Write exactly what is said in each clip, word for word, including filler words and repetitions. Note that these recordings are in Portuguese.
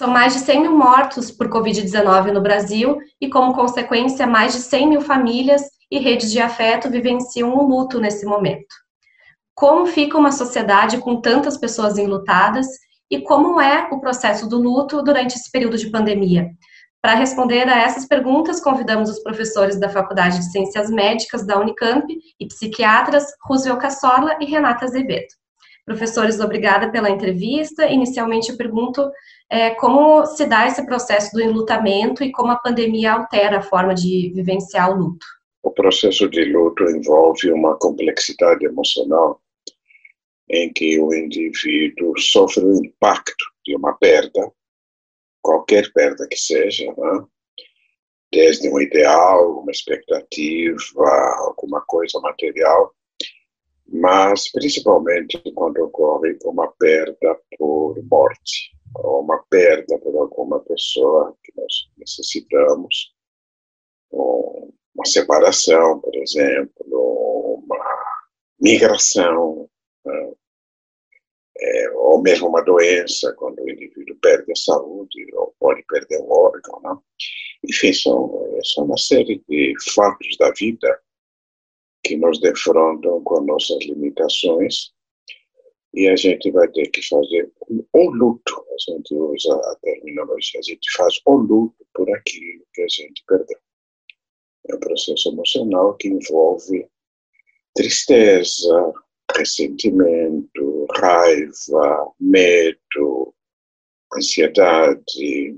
São mais de cem mil mortos por covid dezenove no Brasil e, como consequência, mais de cem mil famílias e redes de afeto vivenciam um luto nesse momento. Como fica uma sociedade com tantas pessoas enlutadas e como é o processo do luto durante esse período de pandemia? Para responder a essas perguntas, convidamos os professores da Faculdade de Ciências Médicas da Unicamp e psiquiatras Roosevelt Cassorla e Renata Azevedo. Professores, obrigada pela entrevista. Inicialmente eu pergunto é, como se dá esse processo do enlutamento e como a pandemia altera a forma de vivenciar o luto. O processo de luto envolve uma complexidade emocional em que o indivíduo sofre o impacto de uma perda, qualquer perda que seja, né? Desde um ideal, uma expectativa, alguma coisa material, mas principalmente quando ocorre uma perda por morte, ou uma perda por alguma pessoa que nós necessitamos, uma separação, por exemplo, uma migração, né? É, ou mesmo uma doença, quando o indivíduo perde a saúde, ou pode perder um órgão, né? Enfim, são, são uma série de fatos da vida que nos defrontam com nossas limitações e a gente vai ter que fazer o luto, a gente usa a terminologia, a gente faz o luto por aquilo que a gente perdeu. É um processo emocional que envolve tristeza, ressentimento, raiva, medo, ansiedade,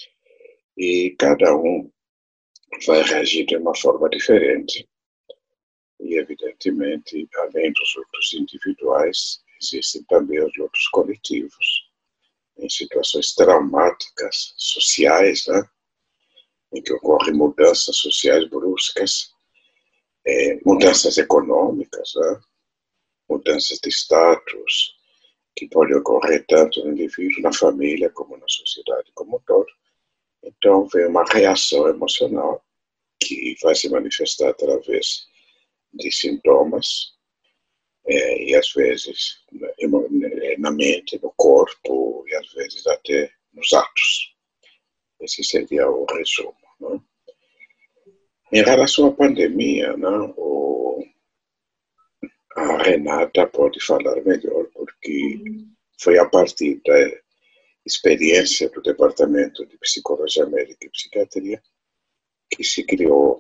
e cada um vai reagir de uma forma diferente. E, evidentemente, além dos lutos individuais, existem também os lutos coletivos, em situações traumáticas sociais, né? Em que ocorrem mudanças sociais bruscas, é, mudanças econômicas, né? Mudanças de status, que podem ocorrer tanto no indivíduo, na família, como na sociedade como um todo. Então, vem uma reação emocional que vai se manifestar através de sintomas, é, e às vezes na mente, no corpo, e às vezes até nos atos. Esse seria o resumo, né? Em relação à pandemia, né, o, a Renata pode falar melhor, porque foi a partir da experiência do Departamento de Psicologia Médica e Psiquiatria que se criou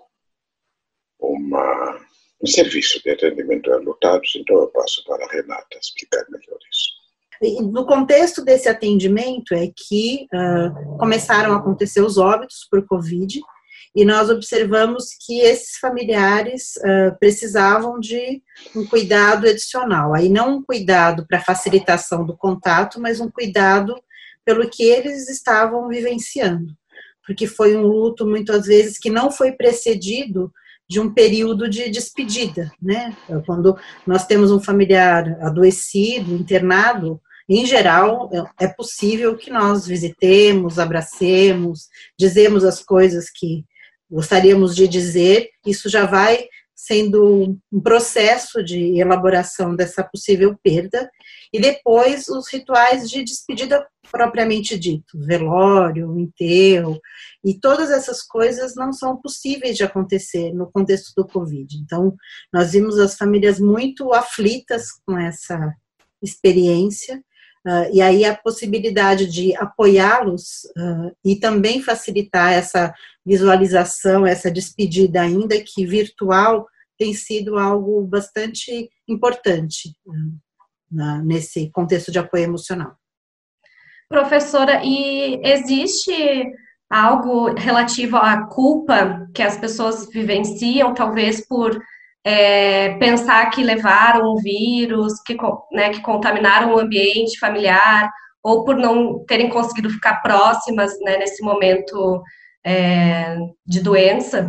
uma, um serviço de atendimento a enlutados. Então eu passo para a Renata explicar melhor isso. No contexto desse atendimento é que uh, começaram a acontecer os óbitos por Covid, e nós observamos que esses familiares uh, precisavam de um cuidado adicional. Aí não um cuidado para facilitação do contato, mas um cuidado pelo que eles estavam vivenciando. Porque foi um luto, muitas vezes, que não foi precedido de um período de despedida, né? Quando nós temos um familiar adoecido, internado, em geral, é possível que nós visitemos, abracemos, dizemos as coisas que gostaríamos de dizer. Isso já vai sendo um processo de elaboração dessa possível perda, e depois os rituais de despedida propriamente dito, velório, enterro, e todas essas coisas não são possíveis de acontecer no contexto do Covid. Então, nós vimos as famílias muito aflitas com essa experiência, uh, e aí a possibilidade de apoiá-los uh, e também facilitar essa visualização, essa despedida, ainda que virtual, tem sido algo bastante importante uh, na, nesse contexto de apoio emocional. Professora, e existe algo relativo à culpa que as pessoas vivenciam, talvez por é, pensar que levaram um vírus, que, né, que contaminaram o ambiente familiar, ou por não terem conseguido ficar próximas, né, nesse momento é, de doença?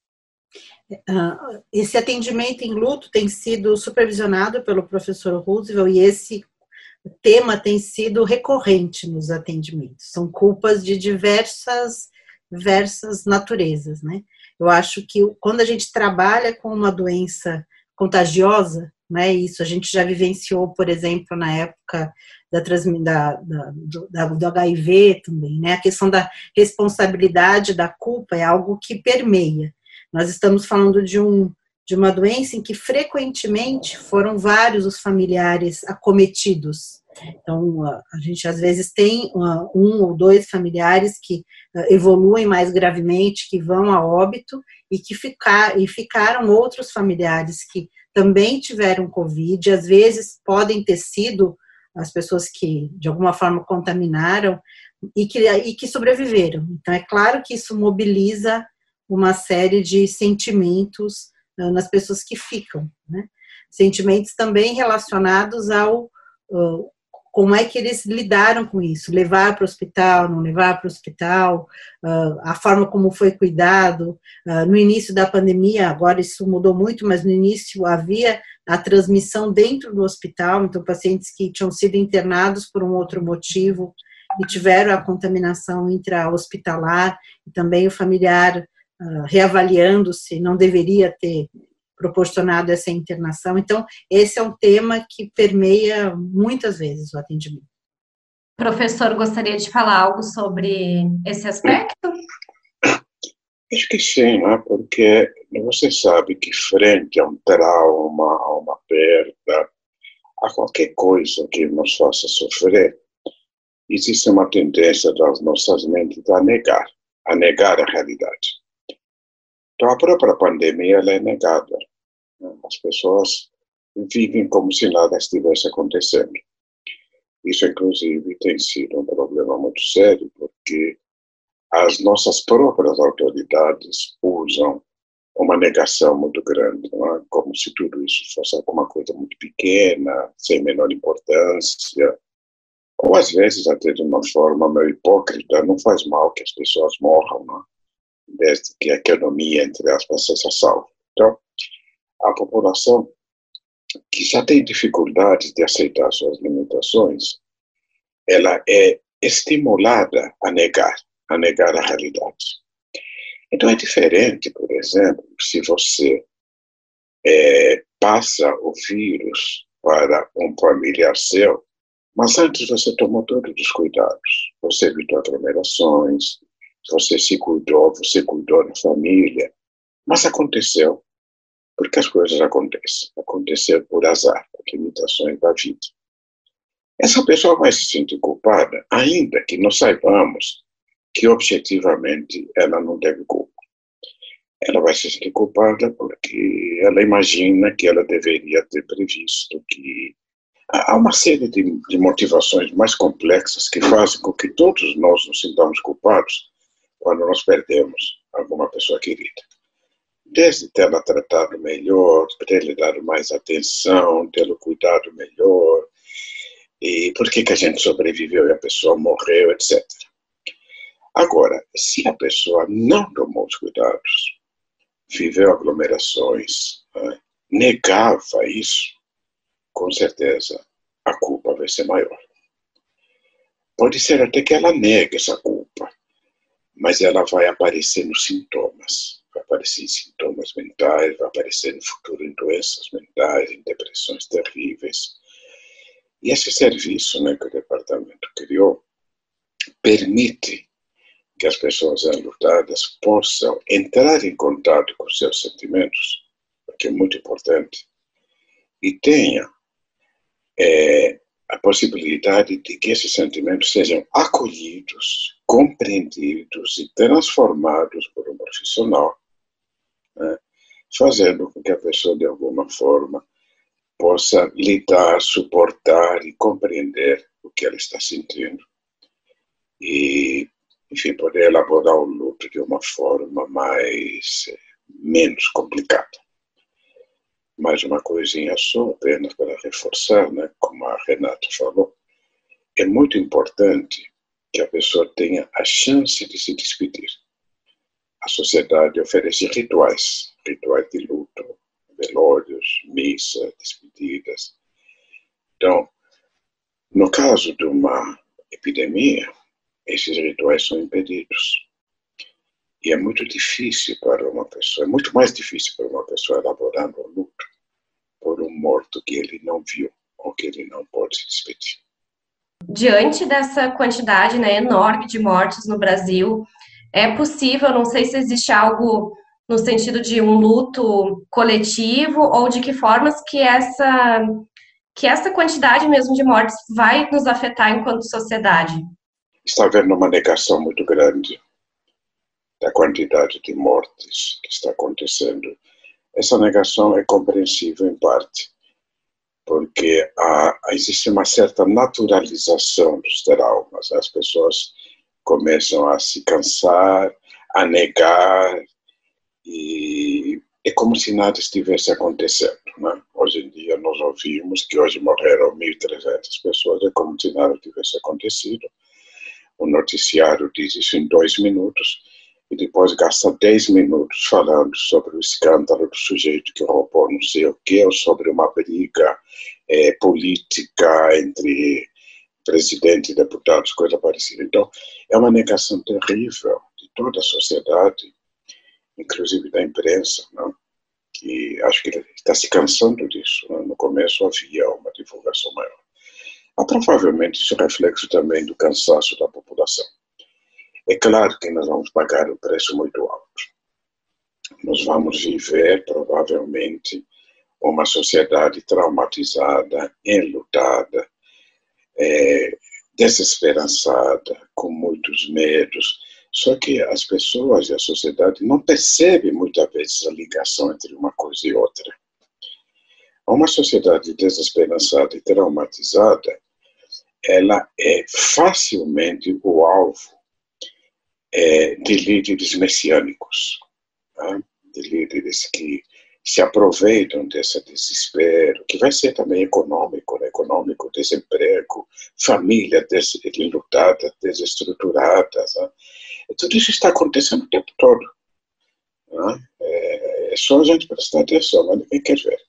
Esse atendimento em luto tem sido supervisionado pelo professor Roosevelt, e esse tema tem sido recorrente nos atendimentos. São culpas de diversas, diversas naturezas, né? Eu acho que quando a gente trabalha com uma doença contagiosa, não é isso. A gente já vivenciou, por exemplo, na época da, da, da, do, da, do H I V também, né? A questão da responsabilidade, da culpa é algo que permeia. Nós estamos falando de, um, de uma doença em que frequentemente foram vários os familiares acometidos. Então, a gente às vezes tem um ou dois familiares que evoluem mais gravemente, que vão a óbito, e que ficar, e ficaram outros familiares que também tiveram Covid, às vezes podem ter sido as pessoas que de alguma forma contaminaram e que, e que sobreviveram. Então, é claro que isso mobiliza uma série de sentimentos nas pessoas que ficam, né? Sentimentos também relacionados ao uh, como é que eles lidaram com isso, levar para o hospital, não levar para o hospital, uh, a forma como foi cuidado. Uh, no início da pandemia, agora isso mudou muito, mas no início havia a transmissão dentro do hospital, então pacientes que tinham sido internados por um outro motivo e tiveram a contaminação intra-hospitalar, e também o familiar uh, reavaliando se não deveria ter proporcionado essa internação. Então, esse é um tema que permeia muitas vezes o atendimento. Professor, gostaria de falar algo sobre esse aspecto? Acho que sim, né? Porque você sabe que frente a um trauma, a uma perda, a qualquer coisa que nos faça sofrer, existe uma tendência das nossas mentes a negar, a negar a realidade. Então, a própria pandemia ela é negada. As pessoas vivem como se nada estivesse acontecendo. Isso, inclusive, tem sido um problema muito sério, porque as nossas próprias autoridades usam uma negação muito grande, não é? Como se tudo isso fosse alguma coisa muito pequena, sem menor importância, ou às vezes até de uma forma meio hipócrita. Não faz mal que as pessoas morram, não é? Desde que a economia, entre aspas, seja salva. Então, a população que já tem dificuldades de aceitar suas limitações, ela é estimulada a negar, a negar a realidade. Então é diferente, por exemplo, se você é, passa o vírus para um familiar seu, mas antes você tomou todos os cuidados, você evitou aglomerações, você se cuidou, você cuidou da família, mas aconteceu, porque as coisas acontecem, aconteceu por azar, por limitações da vida. Essa pessoa vai se sentir culpada, ainda que nós saibamos que objetivamente ela não teve culpa. Ela vai se sentir culpada porque ela imagina que ela deveria ter previsto, que há uma série de, de motivações mais complexas que fazem com que todos nós nos sintamos culpados quando nós perdemos alguma pessoa querida. Desde tê-la tratado melhor, ter-lhe dado mais atenção, tê-lo cuidado melhor, e por que que a gente sobreviveu e a pessoa morreu, etcétera. Agora, se a pessoa não tomou os cuidados, viveu aglomerações, né, negava isso, com certeza a culpa vai ser maior. Pode ser até que ela negue essa culpa, mas ela vai aparecer nos sintomas. Vai aparecer em sintomas mentais, vai aparecer no futuro em doenças mentais, em depressões terríveis. E esse serviço, né, que o departamento criou permite que as pessoas enlutadas possam entrar em contato com seus sentimentos, que é muito importante, e tenha é, a possibilidade de que esses sentimentos sejam acolhidos, compreendidos e transformados por um profissional, né, fazendo com que a pessoa, de alguma forma, possa lidar, suportar e compreender o que ela está sentindo. E, enfim, poder elaborar o luto de uma forma mais, menos complicada. Mais uma coisinha só, apenas para reforçar, né, como a Renata falou, é muito importante que a pessoa tenha a chance de se despedir. A sociedade oferece rituais, rituais de luto, velórios, missas, despedidas. Então, no caso de uma epidemia, esses rituais são impedidos. E é muito difícil para uma pessoa, é muito mais difícil para uma pessoa elaborar um luto, por um morto que ele não viu ou que ele não pode se despedir. Diante dessa quantidade, né, enorme de mortes no Brasil, é possível, não sei se existe algo no sentido de um luto coletivo ou de que formas que essa, que essa quantidade mesmo de mortes vai nos afetar enquanto sociedade? Está havendo uma negação muito grande da quantidade de mortes que está acontecendo. Essa negação é compreensível em parte, porque há, existe uma certa naturalização dos traumas. As pessoas começam a se cansar, a negar, e é como se nada estivesse acontecendo, né? Hoje em dia nós ouvimos que hoje morreram mil e trezentas pessoas, é como se nada tivesse acontecido. O noticiário diz isso em dois minutos e depois gasta dez minutos falando sobre o escândalo do sujeito que roubou não sei o quê, ou sobre uma briga é, política entre presidente e deputados, coisa parecida. Então, é uma negação terrível de toda a sociedade, inclusive da imprensa, não? Que acho que está se cansando disso. Não? No começo havia uma divulgação maior. Há provavelmente isso é reflexo também do cansaço da população. É claro que nós vamos pagar um preço muito alto. Nós vamos viver, provavelmente, uma sociedade traumatizada, enlutada, é, desesperançada, com muitos medos. Só que as pessoas e a sociedade não percebem muitas vezes a ligação entre uma coisa e outra. Uma sociedade desesperançada e traumatizada, ela é facilmente o alvo é, de líderes messiânicos, né? De líderes que se aproveitam desse desespero, que vai ser também econômico, né? Econômico, desemprego, família enlutada, desestruturada. Né? E tudo isso está acontecendo o tempo todo. Né? É, é só a gente prestar atenção, mas ninguém quer ver.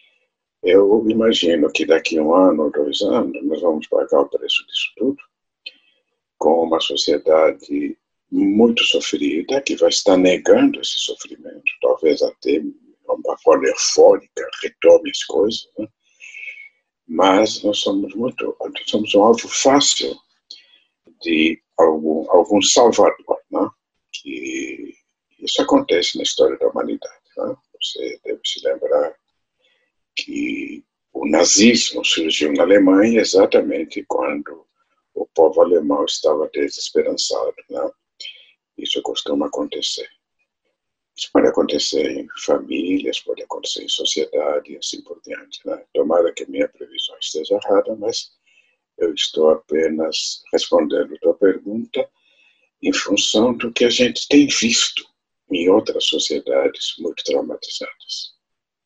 Eu imagino que daqui a um ano, dois anos, nós vamos pagar o preço disso tudo, com uma sociedade muito sofrida, que vai estar negando esse sofrimento, talvez até de uma forma eufórica, retome as coisas, né? Mas nós somos muito, nós somos um alvo fácil de algum, algum salvador, né? Que isso acontece na história da humanidade, né? Você deve se lembrar que o nazismo surgiu na Alemanha exatamente quando o povo alemão estava desesperançado, né? Isso costuma acontecer. Isso pode acontecer em famílias, pode acontecer em sociedade e assim por diante, né? Tomara que minha previsão esteja errada, mas eu estou apenas respondendo a tua pergunta em função do que a gente tem visto em outras sociedades muito traumatizadas.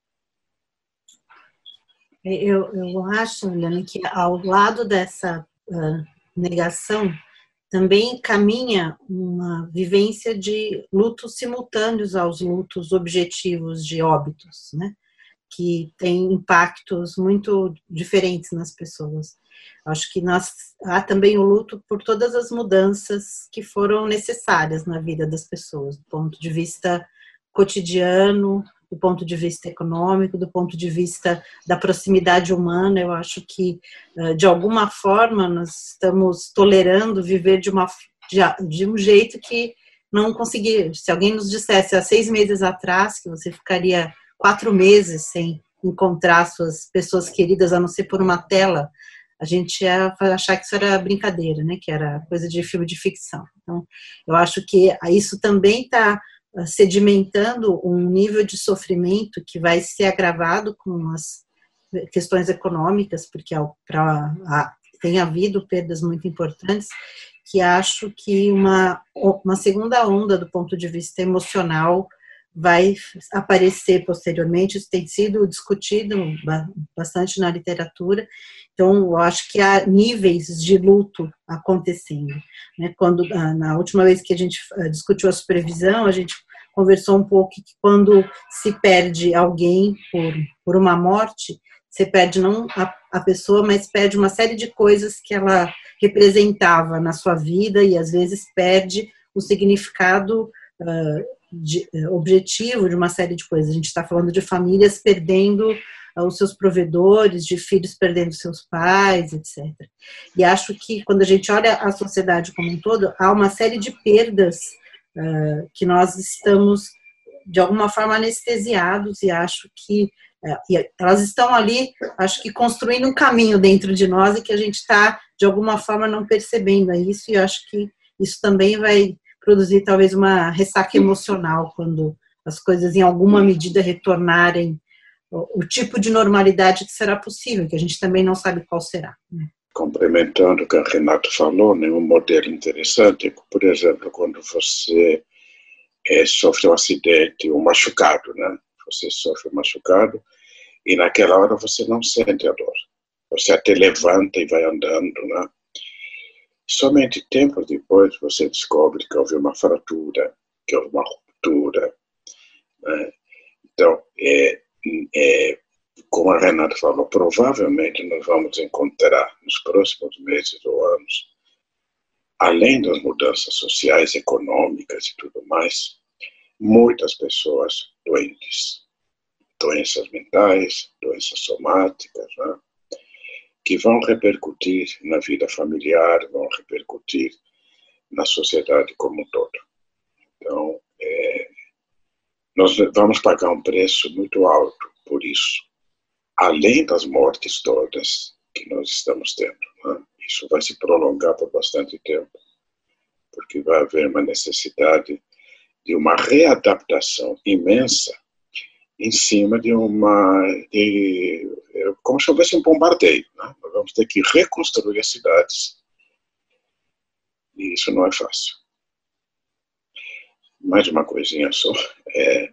Eu, eu acho, Juliana, que ao lado dessa uh, negação também caminha uma vivência de lutos simultâneos aos lutos objetivos de óbitos, né? Que tem impactos muito diferentes nas pessoas. Acho que nós, há também o luto por todas as mudanças que foram necessárias na vida das pessoas, do ponto de vista cotidiano, do ponto de vista econômico, do ponto de vista da proximidade humana. Eu acho que, de alguma forma, nós estamos tolerando viver de, uma, de, de um jeito que não conseguir. Se alguém nos dissesse há seis meses atrás que você ficaria quatro meses sem encontrar suas pessoas queridas, a não ser por uma tela, a gente ia achar que isso era brincadeira, né? Que era coisa de filme de ficção. Então, eu acho que isso também está sedimentando um nível de sofrimento que vai ser agravado com as questões econômicas, porque pra, a, tem havido perdas muito importantes, que acho que uma, uma segunda onda do ponto de vista emocional vai aparecer posteriormente. Isso tem sido discutido bastante na literatura. Então, eu acho que há níveis de luto acontecendo, né? Quando, na última vez que a gente discutiu a supervisão, a gente conversou um pouco que quando se perde alguém por, por uma morte, você perde não a, a pessoa, mas perde uma série de coisas que ela representava na sua vida e, às vezes, perde o significado uh, de, uh, objetivo de uma série de coisas. A gente está falando de famílias perdendo os seus provedores, de filhos perdendo seus pais, etcétera. E acho que quando a gente olha a sociedade como um todo, há uma série de perdas uh, que nós estamos, de alguma forma, anestesiados, e acho que uh, e elas estão ali, acho que construindo um caminho dentro de nós e que a gente está, de alguma forma, não percebendo isso, e acho que isso também vai produzir talvez uma ressaca emocional quando as coisas em alguma medida retornarem o, o tipo de normalidade que será possível, que a gente também não sabe qual será. Né? Complementando o que a Renata falou, né, um modelo interessante, por exemplo, quando você é, sofre um acidente, um machucado, né? Você sofre um machucado e naquela hora você não sente a dor. Você até levanta e vai andando, né? Somente tempos depois você descobre que houve uma fratura, que houve uma ruptura. Né? Então, é, é, como a Renata falou, provavelmente nós vamos encontrar nos próximos meses ou anos, além das mudanças sociais, econômicas e tudo mais, muitas pessoas doentes, doenças mentais, doenças somáticas, né? Que vão repercutir na vida familiar, vão repercutir na sociedade como um todo. Então, é, nós vamos pagar um preço muito alto por isso, além das mortes todas que nós estamos tendo. Né? Isso vai se prolongar por bastante tempo, porque vai haver uma necessidade de uma readaptação imensa em cima de uma, de, como se houvesse um bombardeio. Né? Nós vamos ter que reconstruir as cidades. E isso não é fácil. Mais uma coisinha só. É,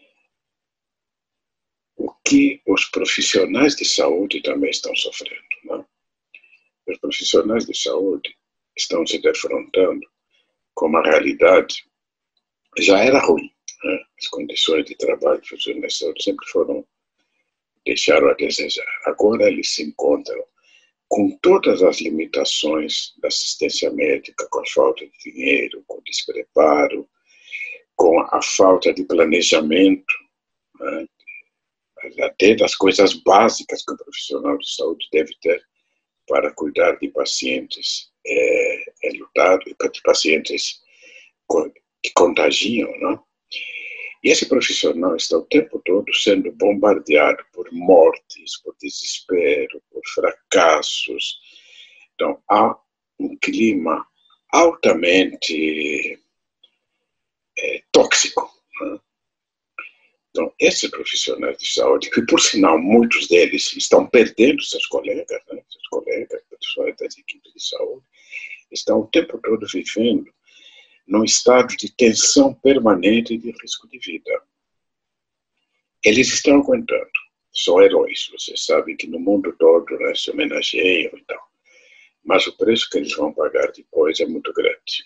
o que os profissionais de saúde também estão sofrendo. Né? Os profissionais de saúde estão se defrontando com uma realidade já era ruim. Né? As condições de trabalho dos profissionais de saúde sempre foram, deixaram a desejar. Agora eles se encontram com todas as limitações da assistência médica, com a falta de dinheiro, com o despreparo, com a falta de planejamento, né? Até das coisas básicas que o profissional de saúde deve ter para cuidar de pacientes é, enlutados, de pacientes que contagiam, né? E esse profissional está o tempo todo sendo bombardeado por mortes, por desespero, por fracassos. Então, há um clima altamente é, tóxico. Né? Então, esses profissionais de saúde, que por sinal muitos deles estão perdendo seus colegas, né? seus colegas, pessoas das equipes de saúde, estão o tempo todo vivendo num estado de tensão permanente e de risco de vida. Eles estão aguentando, são heróis, vocês sabem que no mundo todo, né, se homenageiam e tal, mas o preço que eles vão pagar depois é muito grande.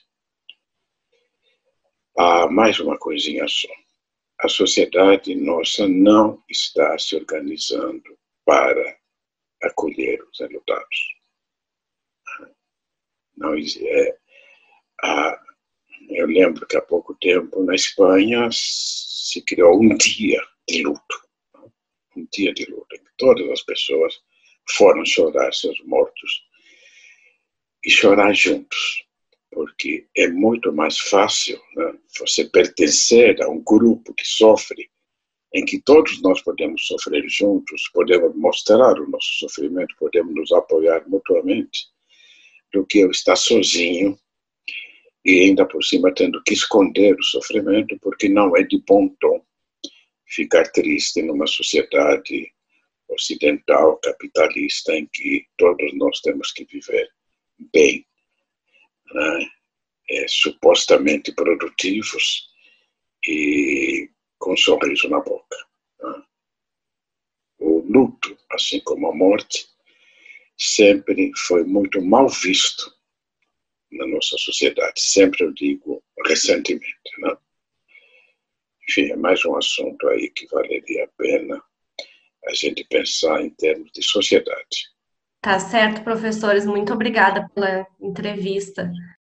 Há mais uma coisinha só. A sociedade nossa não está se organizando para acolher os enlutados. Não é, a, eu lembro que há pouco tempo, na Espanha, se criou um dia de luto. Um dia de luto, em que todas as pessoas foram chorar seus mortos e chorar juntos. Porque é muito mais fácil, né, você pertencer a um grupo que sofre, em que todos nós podemos sofrer juntos, podemos mostrar o nosso sofrimento, podemos nos apoiar mutuamente, do que eu estar sozinho e ainda por cima tendo que esconder o sofrimento, porque não é de bom tom ficar triste numa sociedade ocidental, capitalista, em que todos nós temos que viver bem, né? É, supostamente produtivos e com um sorriso na boca. Né? O luto, assim como a morte, sempre foi muito mal visto na nossa sociedade. Sempre eu digo recentemente. Né? Enfim, é mais um assunto aí que valeria a pena a gente pensar em termos de sociedade. Tá certo, professores. Muito obrigada pela entrevista.